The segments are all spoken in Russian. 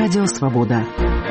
Радио «Свобода».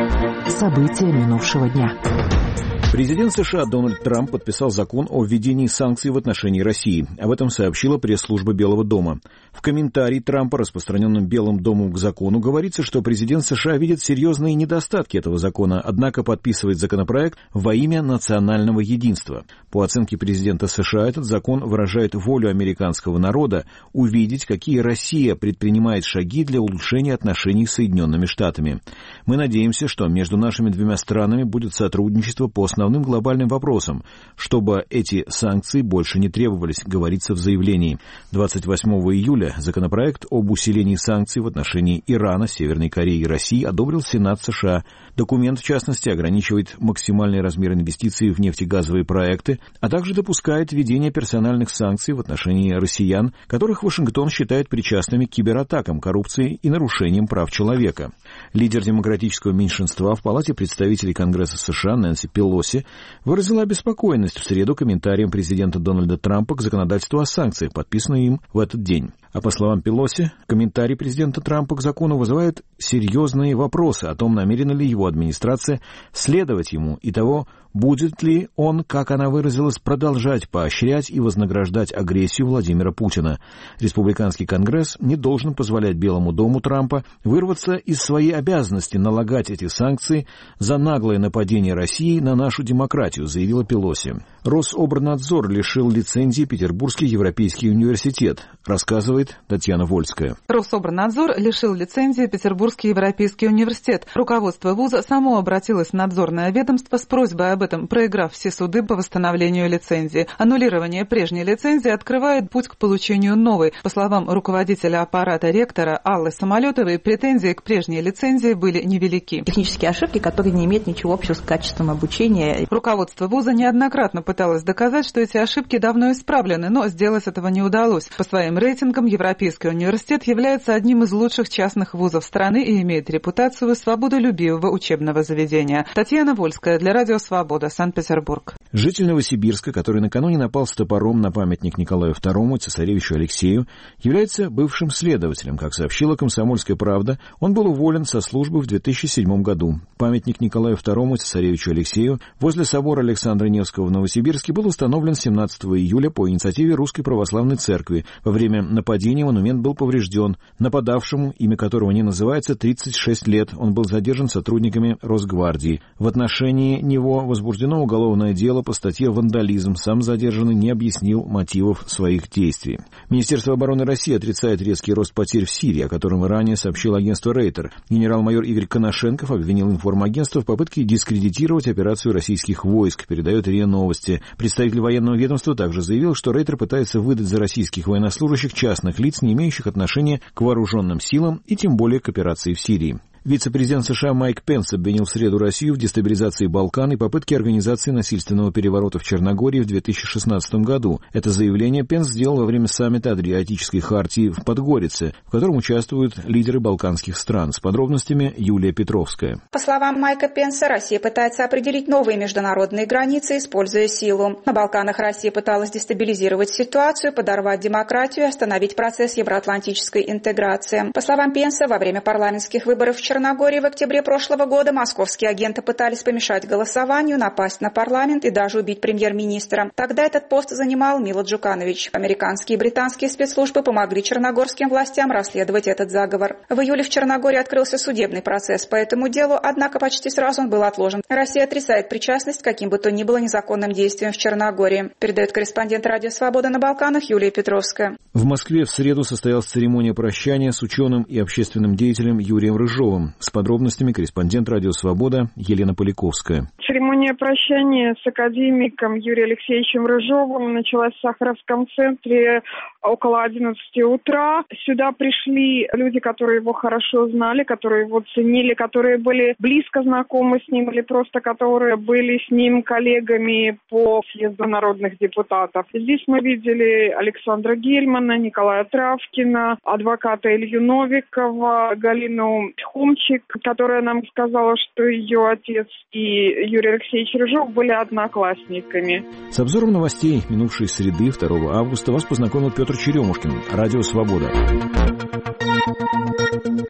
События минувшего дня. Президент США Дональд Трамп подписал закон о введении санкций в отношении России. Об этом сообщила пресс-служба Белого дома. В комментарии Трампа, распространенном Белым домом к закону, говорится, что президент США видит серьезные недостатки этого закона, однако подписывает законопроект во имя национального единства. По оценке президента США, этот закон выражает волю американского народа увидеть, какие Россия предпринимает шаги для улучшения отношений с Соединенными Штатами. Мы надеемся, что между нашими двумя странами будет сотрудничество по основным глобальным вопросам, чтобы эти санкции больше не требовались, говорится в заявлении. 28 июля законопроект об усилении санкций в отношении Ирана, Северной Кореи и России одобрил Сенат США. Документ, в частности, ограничивает максимальный размер инвестиций в нефтегазовые проекты, а также допускает введение персональных санкций в отношении россиян, которых Вашингтон считает причастными к кибератакам, коррупции и нарушениям прав человека. Лидер демократического меньшинства в Палате представителей Конгресса США Нэнси Пелоси выразила обеспокоенность в среду комментарием президента Дональда Трампа к законодательству о санкциях, подписанным им в этот день. А по словам Пелоси, комментарий президента Трампа к закону вызывает серьезные вопросы о том, намерена ли его администрация следовать ему и того, будет ли он, как она выразилась, продолжать поощрять и вознаграждать агрессию Владимира Путина. Республиканский Конгресс не должен позволять Белому дому Трампа вырваться из своей обязанности налагать эти санкции за наглое нападение России на нашу демократию, заявила Пелоси. Рособорнадзор лишил лицензии Петербургский европейский университет, рассказывает Татьяна Вольская. Рособорнадзор лишил лицензии Петербургский европейский университет. Руководство вуза само обратилось в надзорное ведомство с просьбой об этом, проиграв все суды по восстановлению лицензии. Аннулирование прежней лицензии открывает путь к получению новой. По словам руководителя аппарата ректора Аллы Самолетовой, претензии к прежней лицензии были невелики. Технические ошибки, которые не имеют ничего общего с качеством обучения. Руководство вуза неоднократно пыталось доказать, что эти ошибки давно исправлены, но сделать этого не удалось. По своим рейтингам Европейский университет является одним из лучших частных вузов страны и имеет репутацию свободолюбивого учебного заведения. Татьяна Вольская для Радио «Свобода», Санкт-Петербург. Житель Новосибирска, который накануне напал с топором на памятник Николаю II, цесаревичу Алексею, является бывшим следователем. Как сообщила «Комсомольская правда», он был уволен со службы в 2007 году. Памятник Николаю II, цесаревичу Алексею, возле собора Александра Невского в Новосибирске был установлен 17 июля по инициативе Русской Православной Церкви. Во время нападения монумент был поврежден. Нападавшему, имя которого не называется, 36 лет. Он был задержан сотрудниками Росгвардии. В отношении него возбуждено уголовное дело по статье «Вандализм». Сам задержанный не объяснил мотивов своих действий. Министерство обороны России отрицает резкий рост потерь в Сирии, о котором ранее сообщил агентство Рейтер. Генерал-майор Игорь Коношенков обвинил информагентство в попытке дискредитировать операцию российских войск, передает РИА Новости. Представитель военного ведомства также заявил, что Рейтер пытается выдать за российских военнослужащих частных лиц, не имеющих отношения к вооруженным силам и тем более к операции в Сирии. Вице-президент США Майк Пенс обвинил в среду Россию в дестабилизации Балкан и попытке организации насильственного переворота в Черногории в 2016 году. Это заявление Пенс сделал во время саммита Адриатической хартии в Подгорице, в котором участвуют лидеры балканских стран. С подробностями Юлия Петровская. По словам Майка Пенса, Россия пытается определить новые международные границы, используя силу. На Балканах Россия пыталась дестабилизировать ситуацию, подорвать демократию и остановить процесс евроатлантической интеграции. По словам Пенса, во время парламентских выборов в Черногории в октябре прошлого года московские агенты пытались помешать голосованию, напасть на парламент и даже убить премьер-министра. Тогда этот пост занимал Мило Джуканович. Американские и британские спецслужбы помогли черногорским властям расследовать этот заговор. В июле в Черногории открылся судебный процесс по этому делу, однако почти сразу он был отложен. Россия отрицает причастность к каким бы то ни было незаконным действиям в Черногории. Передает корреспондент Радио «Свобода» на Балканах Юлия Петровская. В Москве в среду состоялась церемония прощания с ученым и общественным деятелем Юрием Рыжовым. С подробностями корреспондент «Радио Свобода» Елена Поляковская. Церемония прощания с академиком Юрием Алексеевичем Рыжовым началась в Сахаровском центре около 11 утра. Сюда пришли люди, которые его хорошо знали, которые его ценили, которые были близко знакомы с ним или просто которые были с ним коллегами по съезду народных депутатов. Здесь мы видели Александра Гельмана, Николая Травкина, адвоката Илью Новикова, Галину Хумчик, которая нам сказала, что ее отец и Юрий Алексеевич Рыжов были одноклассниками. С обзором новостей минувшей среды 2 августа вас познакомил Петр Черемушкин. Радио «Свобода».